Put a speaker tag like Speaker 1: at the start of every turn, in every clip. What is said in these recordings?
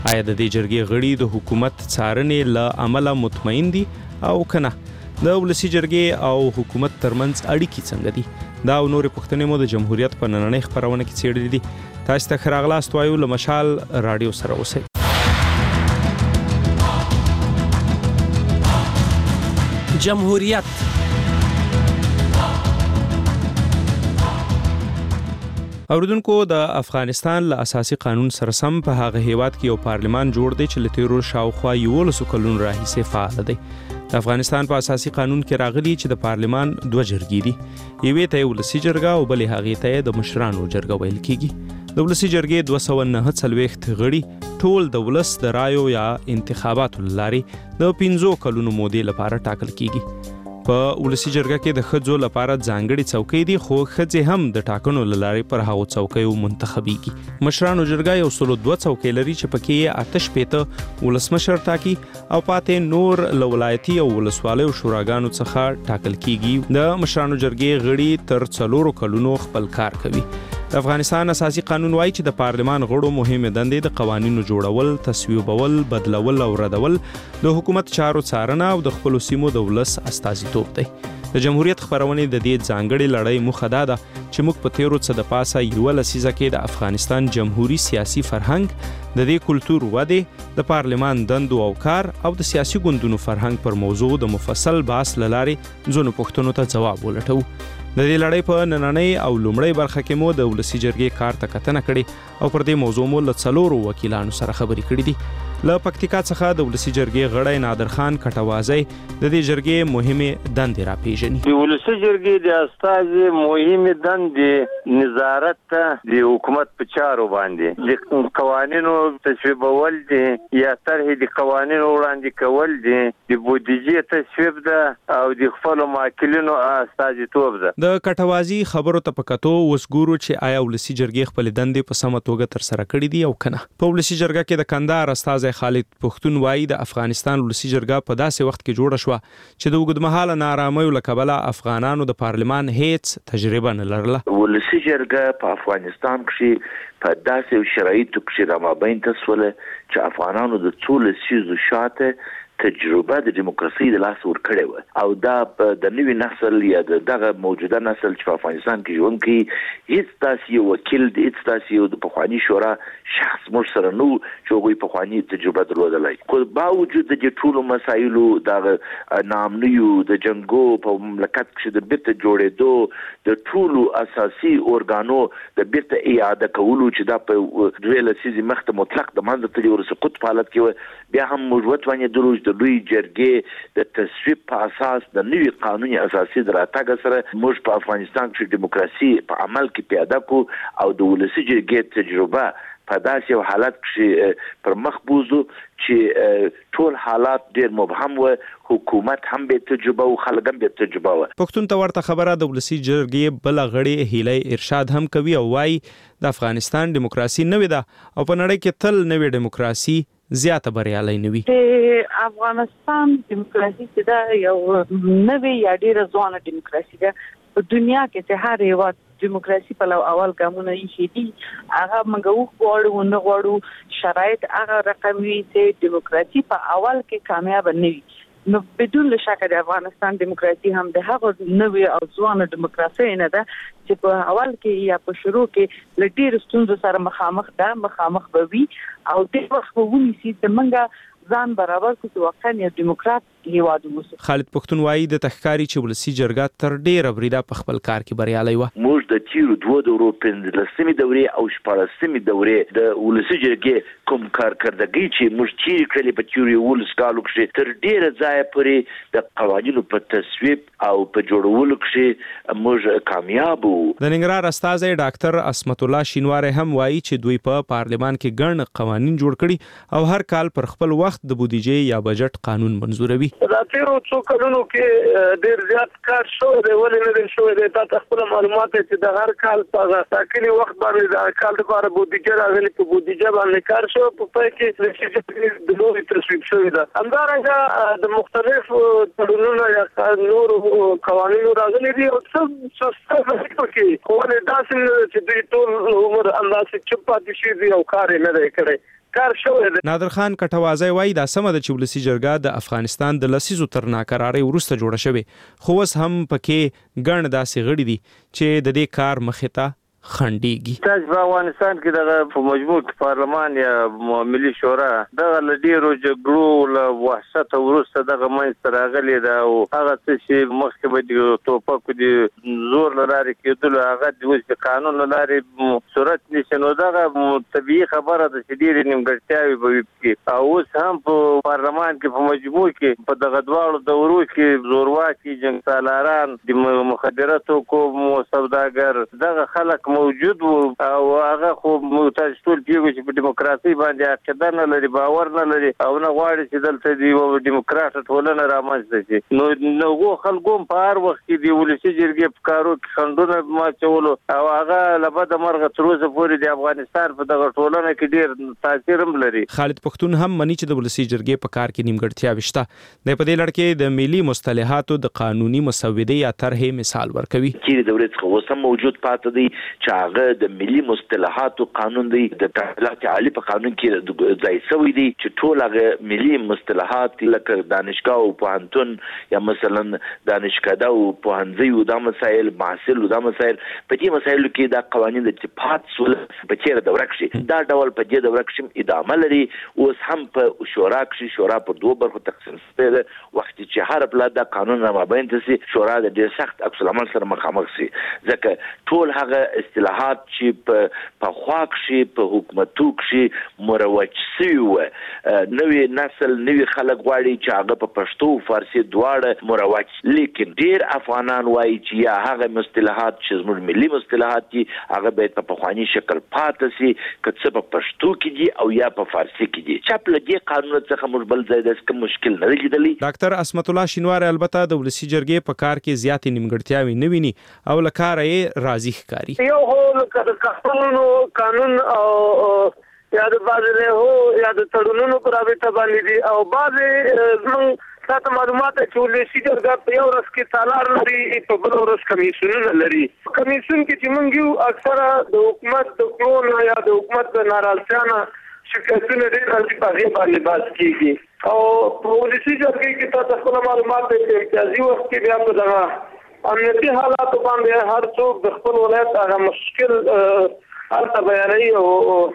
Speaker 1: آیا د دې جرګې غړي د حکومت څارنې له امله مطمئن دي او کنه؟ د ولسی جرګې او حکومت ترمنځ اړیکې څنګه دي؟ دا او نورې پوښتنې مو د جمهوریت په نننۍ خپرونه کې څېړلې دي. تاسو ته ښه راغلاست وایو له مشال راډیو سره اوسئ.
Speaker 2: جمهوریت
Speaker 1: اوریدونکو، د افغانستان له اساسي قانون سره سم په هغه هیواد کې یو پارلمان جوړ دی چې له تیرو شاوخوا 11 کلونو راهیسې فعال دی. د افغانستان په اساسي قانون کې راغلي چې د پارلمان 2 جرګې دي. یوې ته ولسی جرګه او بلې هغې ته د مشرانو جرګه ویل کیږي. د ولسی جرګې 249 غړي ټول د ولس د رایو یا انتخاباتو لاري د 15 کلونو مودې لپاره ټاکل کیږي. په ولسی جرګه کې د ښځو لپاره ځانګړي څوکۍ دي، خو ښځې هم د ټاکنو له لارې پر هغو څوکیو منتخبیږي. مشرانو جرګه یو سلو 2 څوکۍ لري چې پکې یې 88 ولسمشر ټاکي او پاتې نور له ولایتي او ولسوالیو شوراګانو څخه ټاکل کیږي. د مشرانو جرګې غړي تر 4 کلونو خپل کار کوي. د افغانستان اساسي قانون وایي چې د پارلمان غړو مهمه دندې د قوانینو جوړول، تصویبول، بدلول او ردول، د حکومت چارو څارنه او د خپل سیمو د ولس استازیتوب دی. د جمهوریت خبرونه د دې ځانګړي لړۍ مخه دا ده چې موږ په تیرو څه د پاسه یو لسیزه کې د افغانستان جمهوریت سیاسي فرهنګ، د دې کلتور وده، د پارلمان دندو او کار او د سیاسي ګوندونو فرهنګ پر موضوع د مفصل بحث لاري ځینو پوښتنو ته ځواب ولټو. د دې لړۍ په نننۍ او لومړۍ برخه کې مو د ولسی جرګې کار ته کتنه کړې او پر دې موضوع مو له 4 وکیلانو سره خبرې کړې دي. له پکتیکا څخه د ولسی جرګې غړی نادر خان کټوازی د دې جرګې مهمه دندې راپیژني.
Speaker 3: د ولسی جرګې د استازي مهمه دندې نظارت ته د حکومت په چارو باندې د قوانینو تصویبول دي یا طرح د قوانینو وړاندې کول دي، د بودیجې تصویب ده او د خپل ماکلینو استازیتوب ده.
Speaker 1: د کټوازی خبرو ته پکاتو وسګورو چې آیا ولسی جرګې خپل دندې په سمه توګه تر سره کړې دي او کنه. په ولسی جرګه کې د کندهار استازي خالد پښتون وایي د افغانستان ولسی جرګه په داسې وخت کې جوړه شوه چې د اوږدمهاله ناارامۍ له کبله افغانانو د پارلمان هیڅ تجربه نه لرله.
Speaker 4: ولسی جرګه په افغانستان کې په داسې شرایطو کې رامابین تسوله چې افغانانو د څو لسیزو شاته تجربه د دیموکراسي د لاس ور کړې و او دا د نوې نسل یا دغه موجوده نسل چې په افغانستان کې ژوند کوي هیڅ تاسو وکیل د هیڅ تاسو د پخوانی شورا شخص مر سره نو چې هغه پخوانی تجربه درلودلای. خو باوجود د ټولو مسایلو د نامنیو د جنگو په مملکت کې د بیرته جوړېدو د ټولو اساسي اورګانو د بیرته اعاده کولو چې دا په دوه لسیزې مخته مطلق د منځ ته ورسې سقوط په حالت کې بیا هم موجود ونه دروج د لوی جرګې د تصویب په اساس د نوي قانوني اساسي دراتګ سره موږ په افغانستان کې دیموکراسي په عمل کې پیاده کو او د ولسی جرګې تجربه په داسې حالت کې پر مخ بوزو چې ټول حالات ډېر مبهم و، حکومت هم به تجربه او خلک هم به تجربه و.
Speaker 1: پښتون ته ورته خبره د ولسی جرګې بل غړي هیله ارشاد هم کوي او وايي د افغانستان دیموکراسي نوې ده او په نړۍ کې تل نوې دیموکراسي زیاته بریالي نه وي.
Speaker 5: افغانستان دیموکراسي چې دا یو نوې یا ډېره ځوانه دیموکراسي ده په دنیا کې چې هر یو دیموکراسي په اول ګامونه یې دي هغه موږ غواړو نه غواړو شرایط هغه رقم وي چې دیموکراسي په اول کې کامیاب نه وي. نو بدون شک د افغانستان دیموکراسي هم د هغه نوې او ځوانه دیموکراسي نه ده چې په اول کې یا په شروع کې لډیر ستونزو سره مخامخ به وي او د وخت په ونی سي چې موږ ځان برابر کو چې واقعا یو دیموکرات هیواد ووسو.
Speaker 1: خالد پښتون وایي د تخکاری چې ولسی جرګه تر ډیره بریده په خپل کار کې بریالي و.
Speaker 4: موږ د تیرو 2 دورو پنځلسمې دورې او شپږلسمې دورې د ولسی جرګې کوم کارکردګي چې موږ چیرې کړلې په تیرو ولس کالو کې تر ډیره ځای پورې د قوانینو په تصویب او په جوړولو کې موږ کامیاب وو.
Speaker 1: د ننګرهار استازي ډاکټر اسمت الله شینواری هم وایي چې دوی په پارلمان کې ګڼ قوانین جوړ کړي او هر کال پر خپل وخت د بودیجې یا بجټ قانون منزوروي.
Speaker 6: دا تیرو څو کلونو کې ډېر زیات کار شوی دی، ولې نه دی شوی دی؟ دا خپل معلومات چې د هر کال په ټاکلي وخت باندې د کال لپاره بودیجه راغلي، په بودیجه باندې کار شوی، په پای کې د نوې تصویب شوی ده. همدارنګه د مختلفو تړونونو یا نورو قوانینو راغلي دي او څه کې خو ولې داسې چې دوی ټول عمر انداسې چوپ پاتې شي دي او کار یې نه دی کړی. کار شوی دی.
Speaker 1: نادر خان کټوازی وایي دا سمه ده چې ولسي جرګه د افغانستان د لسیزو تر ناکرارۍ وروسته جوړه شوې، خو اوس هم پکې ګڼ داسې غړي دي چې د دې کار مخې ته خنډيږي.
Speaker 3: تاسو په افغانستان کې دغه په مجموع پارلمان یا ملي شورا دغه لډیرو جګړو له وحشت ورسته دغه منځ راغلي دا او هغه چې مخکې به د توپکو د زور لاري کېدل هغه د اوس قانون لاري صورت نشي، نو دغه طبيعي خبره ده چې ډېر نیمګړتیاوي به وي او اوس هم په پارلمان کې په مجموع کې په دغه دواړو دورو کې زورواکي جنګ سالاران د مخدراتو کوم سوداګر دغه خلک موجود وو او هغه خو تاسو ټول پیږو چې په دیموکراسي باندې عقیده نه لري، باور نه لري او نه غواړي چې دلته دی دیموکرات ټولنه رامنځته شي. نو خلکو په هر وخت کې دی ولسي جرګې په کارو کې خندونه ماچولو او هغه لبد مرغه تر اوسه پورې د افغانستان په دغه ټولنه کې ډیر تاثیر هم لري.
Speaker 1: خالد پښتون هم مني چې د ولسي جرګې په کار کې نیمګړتیا وشته. د په دې لړ کې د ملي مصطلحاتو د قانوني مسودې یا طرحې مثال ورکوي
Speaker 4: چې د دولت خو سم موجود پاتې دی چې هغه د ملي مصطلحاتو قانون دی د تعلیمات عالی په قانون کې ځای شوی دی چې ټول هغه ملي مصطلحات لکه دانشګاه او پوهنتون یا مثلا دانشکده او پوهنځي او د مسایل محصل او د مسایل په دې مسایلو کې دا قوانين د اتفاق سول په چیرې د ورکشي دا ډول په دې د ورکشي ادامه لري اوس هم په شورا کې شورا په دوه برخو تقسیم شوی دی وخت چې هر بل د قانون مابین تاسي شورا د ډیر سخت عکس العمل سره مخامخ شي ځکه ټول هغه اصطلاحات چې په خواک شي په حکومتو کې مروج شي نوې نسل نوې خلک غواړي چې هغه په پښتو فارسی دواړه مروج، لیکن ډیر افغانان وایي چې یا هغه مصطلحات چې زموږ ملي مصطلحات دي هغه باید په پخوانی شکل پاتې شي که څه په پښتو کې دي او یا په فارسی کې دي. چې په دې قانون څخه موږ بل ځای د کوم مشکل نه لیدلی.
Speaker 1: ډاکټر اسمت الله شینوار البته د ولسي جرګې په کار کې زیاتې نیمګړتیاوې نه ویني او لکاره یې راضي ښکاري.
Speaker 6: یو هو قانون او یا د بازار هو یا د تړونونو پر رابطه باندې دي او بعضې زموږ تاسو معلومات چې ولسي جرګه په یو ورځ کې تالار لري په بل ورځ کمیسیونونه لري. کمیسیون کې چې موږ یو اکثره د حکومت د کړونو یا د حکومت د ناراضیانه شکایتونه ډېر راځي په هغې باندې بحث کېږي او په ولسي جرګې کې تاسو خپل معلومات په امتیازي وخت کې بیا په دغه امنیتي حالاتو باندې هر څوک د خپل ولایت هغه مشکل هلته بیانوي او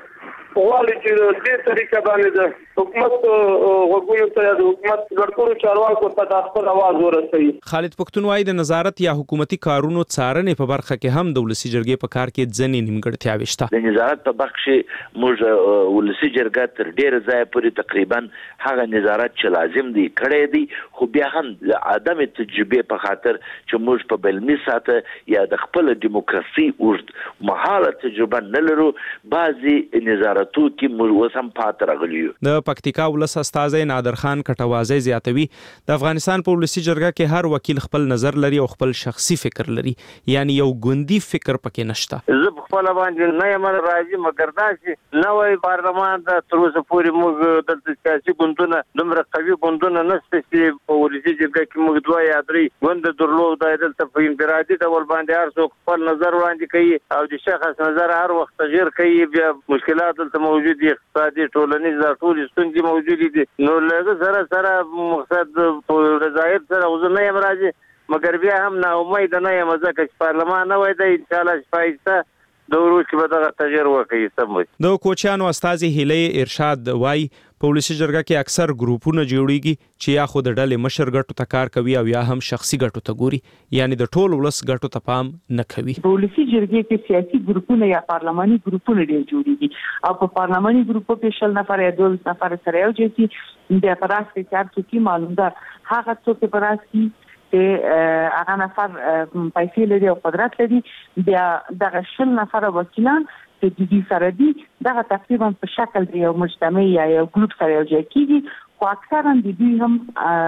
Speaker 6: غواړي چې د دې طریقه باندې د حکومت غوږونو ته د حکومت ګډوډو چارواکو ته د خپل आवाज ورسوي.
Speaker 1: خالد پښتون وايي د نظارت یا حکومتي کارونو څارنې په برخه کې هم د ولسي جرګې په کار کې ځنې نیمګړتیاوې شته.
Speaker 4: د نظارت په برخه کې موږ ولسي جرګه تر ډیره ځای پورې تقریبا هغه نظارت چې لازم دی کړی دی خو بیا هم د عدم تجربه په خاطر چې موږ په بلمي ساته یا د خپل دیموکراسي اوږد مهاله تجربه نه لرو بعضي نظارت تو کې موږ هم پات راغلی یو.
Speaker 1: د پکتیکا ولس استازی نادر خان کټوازی زیاتوي د افغانستان په ولسي جرګه کې هر وکیل خپل نظر لري او خپل شخصي فکر لري یعنی یو ګوندی فکر پکې نشته.
Speaker 3: زه خپل باندې نه یم راځي مګر دا چې نوې پارلمان د تر اوسه پورې موږ د سیاسي ګوندونو دومره قوي ګوندونه نشته چې په ولسي جرګه کې موږ دوه یا درې ګوند درلود دلته په انفرادي ډول باندې هر څوک خپل نظر وړاندې کوي او د شخص نظر هر وخت تغیر کوي بیا مشکلات موجود دي اقتصادي ټولنیز ټول ستونزې موجود دي نو له سره مقصد په ظاهر سره وزنه یم راځي مګر بیا هم نه امید نه یم ځکه چې پارلمان نه وای دی ان شاء الله شپایسته د وروسته به دغه تغیر وکړي سم وي.
Speaker 1: د کوچیانو استازي هیلې ارشاد وای په ولسي جرګه کې اکثر ګروپونه جوړیږي چې یا خو د ډلې مشر ګټو ته کار کوي او یا هم شخصي ګټو ته ګوري یعنی د ټول ولس ګټو ته پام نه کوي.
Speaker 5: په ولسي جرګې کې سیاسي ګروپونه یا پارلماني ګروپونه ډېر جوړیږي او په پارلماني ګروپو کې 12 نفر یا 12 نفر سره یو چې د پراس کې چار څوکۍ معلوم ده هغه څوک پراس کې هغه نفر پیسې لري او قدرت لري بیا دغه 10 نفر وکیلان چې د دې سره دي دغه تقریبا په شکل دی یو مجتمع یا یو ګروپ سره یو ځای کیږي خو اکثرا د دوی هم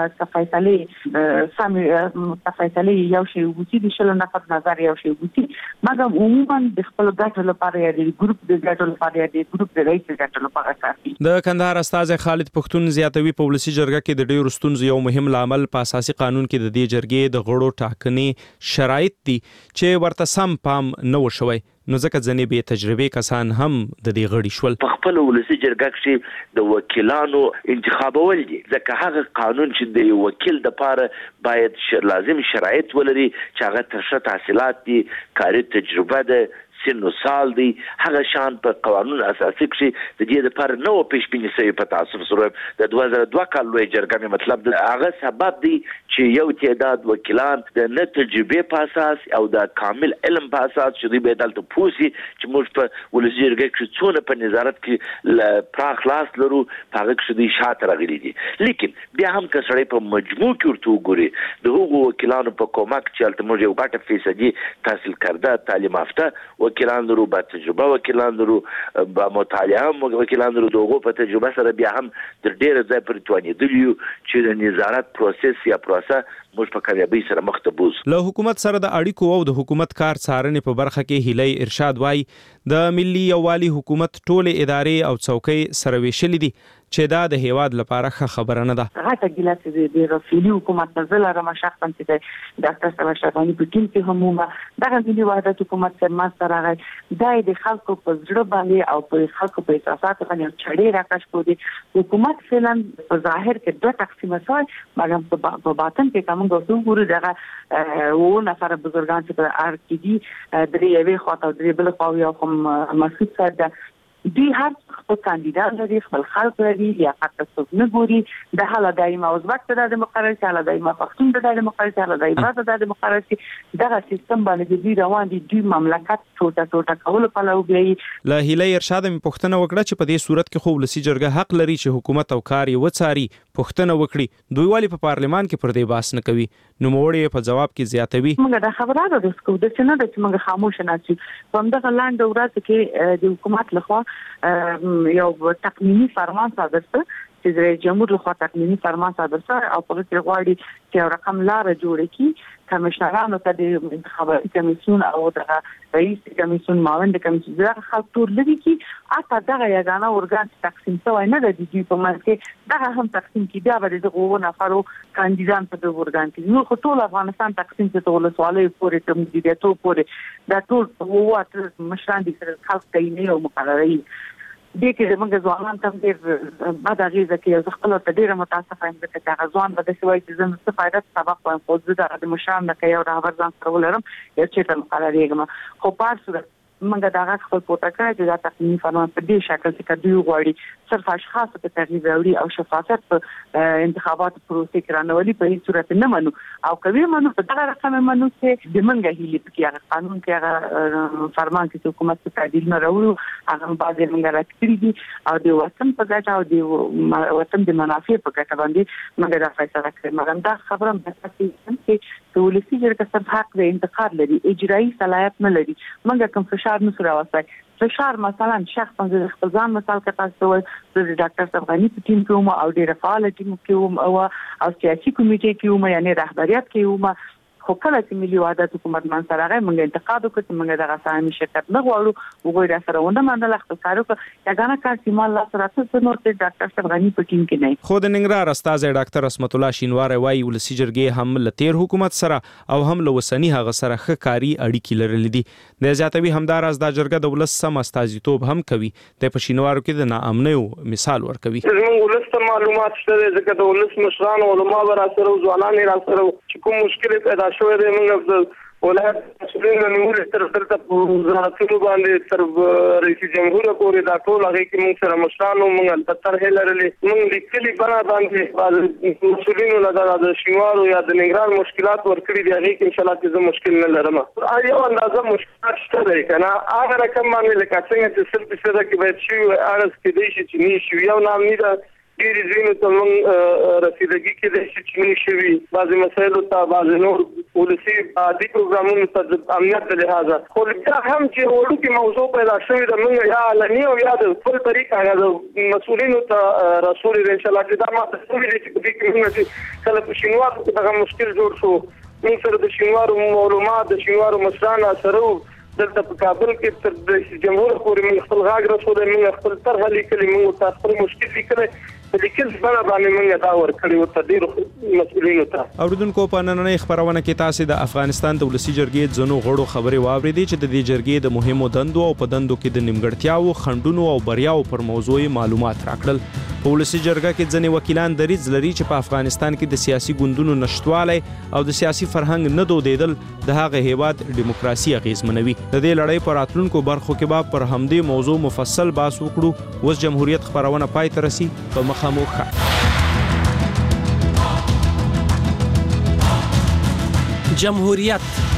Speaker 5: تفایتلې یو شی وګوري د 10 نفر نظر یو شی وګوري مګر عموما د خپل ګټو لپاره یا د ګروپ د ګټو لپاره یا د ګروپ د رئیس ګټو لپاره کافي.
Speaker 1: د کندهار استاد خالد پښتون زیاتوي په ولسي جرګه کې د ډېرو ستونزو یو مهم لامل په اساسي قانون کې د دې جرګې د غړو ټاکنې شرایط دي چې ورته سم پام نه وشوي نو ځکه ځنې بې تجربې کسان هم د دې غړي شول.
Speaker 4: په خپل ولسي جرګه کې د وکیلانو انتخابول دي، ځکه هغه قانون چې د یو وکیل د پاره باید لازم شرایط ولري چې هغه تر تحصیلات دي، کاري تجربه ده، سن و سال دی، هغه شان په قانون اساسي کې د دې لپاره نو پیشبینی شوی په تاسو سره د 2002 کال لوی جرګه مطلب هغه سبب دی چې یو تعداد وکیلان د نه تجربه په اساس او د کامل علم په اساس چې دوی به دلته پوسی چې موږ په ولسي جرګه کې څونه په نظارت کې پراخ لاس لرو، هغه کې دوی شاته راغلي دي. لیکن بیا هم که سړی په مجموع کې ورته وګوري د هغو وکیلانو په کومک چې البته موږ یو غټه فیصدي تحصیل کرده، تعلیم یافته وکیلان لرو، با تجربه وکیلان لرو، با مطالعه وکیلان لرو، دغه په تجربه سره بیا هم د ډېر ځای پر توانېدلی یو چې د نظارت پروسس یا پروسه موږ په کامیابی سره مخ ته بوز.
Speaker 1: له حکومت سره د اړیکو او د حکومت کار څارنې په برخه کې هیلۍ ارشاد وایي د ملي یووالي حکومت ټولې ادارې او څوکۍ سره ویشلې دي چې دا د هیواد لپاره ښه خبره نه ده.
Speaker 5: هغه ګیلاس د رسولي حکومت نزل را مشخصا چې ډاکټر صاحب اشرفاني په ټیم کې همومه دغه ملي وحدت حکومت سره ماسته راغی د خلکو په زړه باندې او په خلکو په احساساتو باندې چړې راکش کړي. حکومت فعلا په ظاهر کې دوه تقسیمه شوی، مګر په باطن کې کوم غوښتنه ګوري دغه و نفر بزرګان چې په ار کې دي درې یوې خواته درې بل خوا یو کوم مسعود صاحب دی هر خپل کاندیدان لري، خپل خلک لري، لیاقت څوک نه ګوري. د حاله دایمه ازبک ته د مقرر حاله دایمه پښتون ته د مقرر حاله دایمه ته د مقرر دغه سیستم باندې دی روان دي. دوی مملکت ټوټه کول په لور دی.
Speaker 1: له هیلۍ ارشاد می پښتنه وکړه چې په دې صورت کې خو ولسي جرګه حق لري چې حکومت او کار یې وڅاري، پښتنه وکړي. دوی والی په پارلمان کې پر دې باس نه کوي، نو موړې په جواب کې زیاتوي.
Speaker 5: موږ د خبراتو د سکو د څه نه د چې موږ خاموش نه شو. په همدغه لاندې ورځ کې د حکومت لخوا یو تقنینی فرمان صادر شو چې د رئیس جمهور لخوا تقنینی فرمان صادر شو او په دې غواړي چې یو رقم لار جوړ کړي کمشنرانو ته د انتخاباتي کمیسیون او د رئیس کمیسیون ماوند کمیسیون د خلک ټول لري چې اته دغه یګانه ورګان تقسیم شوی نه د دې په منځ کې دغه هم تقسیم کې بیا به د غوونه نفرو کاندیدان په دغه ورګان کې نو ټول افغانستان تقسیم ته ولسوالۍ پورې ته مدیریتو پورې دا ټول وواټ مشران دي خلک تعیني او مقرري دې کې موږ ځوانان ته ډېر بعد غیزه کې یو خپل ته ډېر متاسفه یم چې غزوان به د شوي چې زموږ څه فائدہ سبق وایم خو د مشران نه کوي او راور ځان سره ولرم یو چې مقرریږم خو په صورت موږ دا غږ خپل پورته کړی چې دا تقنینی فرمان په دې شکل چې دوی غواړي صرف اشخاص ته تغییر راوړي او شفافیت په انتخابات پروسې کې رانولي په هیڅ صورت نه منو او کوي منو په دغه رقم منو چې د منګه هیلې په کې قانون کې هغه فرمان کې حکومت ته تعدیل نه راوړو هغه بعضې منګه راکړي دي او د وطن په ګټه او د وطن د منافع په ګټه باندې موږ دا فیصله کړې. مګر دا خبره هم چې ولسي جرګه صرف حق د انتقاد لري، اجرایي صلاحیت نه لري. موږ کوم فشار نه سره واسای فشار مثلا شخصا د خپل ځان مثال کې تاسو د ډاکټر صاحب غنی په ټیم کې او ډیره فعال ټیم کې او سیاسي کمیټې کې یعنی رهبریت کې خو کله چې ملي وحدت حکومت منځ راغی موږ انتقاد وکړ چې موږ دغه سامي شرکت نه غواړو وګورئ دا سره ونه منل اختصار وکړ یګانه کار چې مال لا سره څه نور ته ډاکټر صاحب غنی په ټیم کې نه
Speaker 1: خو د ننګرهار استاد ډاکټر اسمت الله شینوار وايي ولسي جرګې هم لتیر حکومت سره او هم لوسنی هغه سره ښه کاری اړیکې لرلې دي. د زیاتوي همدار از د جرګه د ولس سم استازیتوب هم کوي. د پښینوارو کې د ناامنیو مثال ورکوي.
Speaker 6: زموږ ولس معلومات شته ځکه د ولس مشران علما را سره ځوانان را سره چې کوم مشکل پیدا شوی دی موږ د ولایت مسؤلین نور تر وزارتونو باندې تر رئیس جمهور پورې دا ټول هغه کې موږ سره مشران او موږ البته هلرلې موږ لیکلي بنا باندې مسؤلینو لپاره د شینوارو یا د ننګرهار مشکلات ورکړي دي هغه کې ان شاء الله چې زه مشکل نه لرم. یو اندازه مشکلات شته دی کنه هغه رقم باندې لکه څنګه چې سل فیصد کې باید شي ارز کې دی چې نه شي یو نام نه ده ډېر ځینو ته موږ رسیدګي کې د شي شوي بعضې مسایلو ته بعضې نور ولسي عادي پروګرامونو ته د امنیت د لحاظه خو بیا هم چې وړوکې موضوع پیدا شوې ده موږ یا علني او یا د خپل طریقه د مسؤلینو ته رسول دي انشاءالله چې دا ما ته شوي دي چې په دې کې موږ چې کله په شینوارو کې دغه مشکل جوړ شو موږ سره د شینوارو معلومات د شینوارو مشران سره دلته په کابل کې تر رئیس جمهور پورې موږ خپل غاګ رسول موږ خپل طرح لیکلې موږ تاسو خپل مشکل لیکلې په لیکل بڼه باندې موږ دا ورکړی و ته ډېرو مسؤلینو ته.
Speaker 1: اوریدونکو په نننۍ خبرونه کې تاسو د افغانستان د ولسی جرګې ځینو غړو خبرې واوریدې چې د دې جرګې د مهمو دندو او په دندو کې د نیمګړتیاو، خنډونو او بریاو پر موضوع معلومات راکړل. په ولسی جرګه کې ځینې وکیلان دریځ لري چې په افغانستان کې د سیاسي ګوندونو نشټوالی او د سیاسي فرهنګ نه دودیدل د هغه هیواد ډیموکراسي اغیزمنوي. د دې لړۍ په راتلونکو برخو کې به پر همدې موضوع مفصل بحث وکړو. اوس جمهوریت خبرونه پای ته رسي. په مخه مو
Speaker 2: جمهوریت